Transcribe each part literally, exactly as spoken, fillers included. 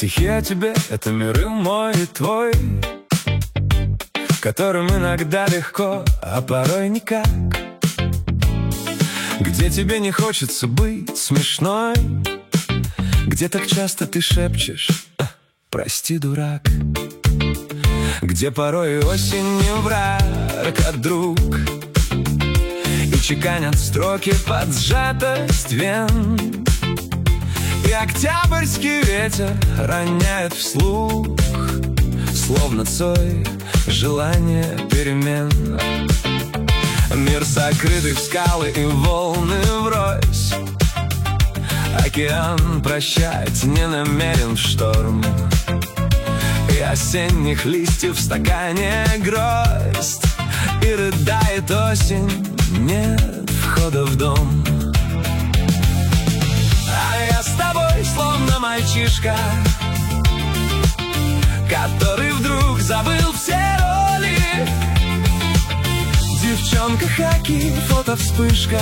Стихи о тебе — это миры мой и твой, которым иногда легко, а порой никак. Где тебе не хочется быть смешной, где так часто ты шепчешь «Прости, дурак», где порой и осень не враг, а друг, и чеканят строки под сжатость вен, и октябрьский ветер роняет вслух, словно Цой, желание перемен. Мир сокрытый в скалы и волны врозь, океан прощать не намерен в шторм, и осенних листьев в стакане гроздь, и рыдает осень, нет входа в дом. А я с тобой словно мальчишка, который вдруг забыл все роли. Девчонка, хаки, фото, вспышка,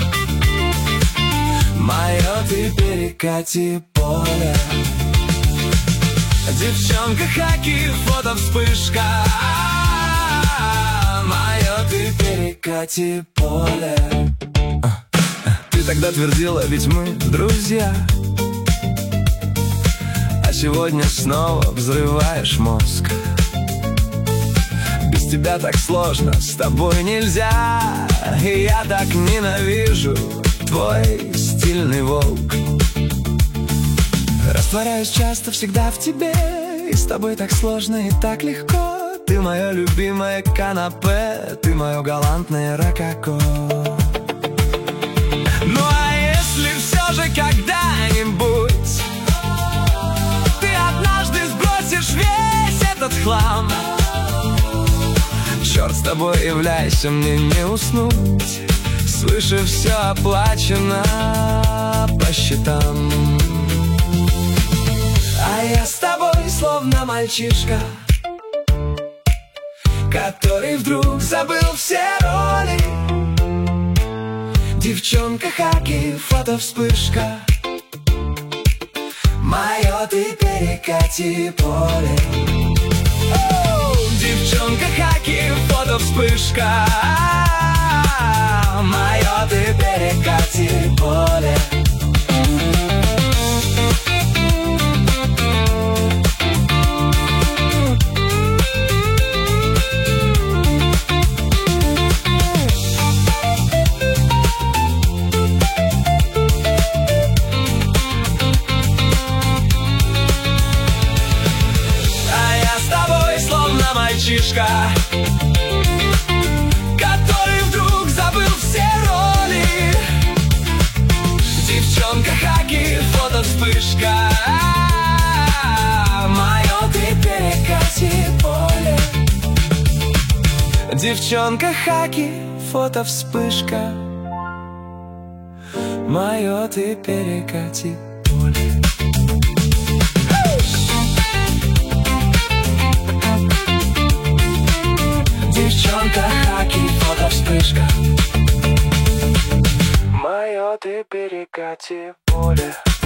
мое ты перекати поле. Девчонка, хаки, фото, вспышка, мое ты перекати поле. Ты тогда твердила, ведь мы друзья, а сегодня снова взрываешь мозг. Без тебя так сложно, с тобой нельзя, и я так ненавижу твой стильный волк. Растворяюсь часто, всегда в тебе, и с тобой так сложно и так легко. Ты мое любимое канапе, ты мое галантное рококо. Ну а если все же когда-нибудь ты однажды сбросишь весь этот хлам, черт с тобой, являйся, мне не уснуть, свыше все оплачено по счетам. А я с тобой словно мальчишка, который вдруг забыл все роли. Девчонка, хаки, фото, вспышка, мое ты перекати поле. Девчонка, хаки, фото, вспышка, мое ты перекати поле. Мальчишка, который вдруг забыл все роли. Девчонка, хаки, фото, вспышка, мое ты перекати поле. Девчонка, хаки, фото, вспышка, мое ты перекати поле. Девчонка, хаки, фото, вспышка, мое ты перекати поле.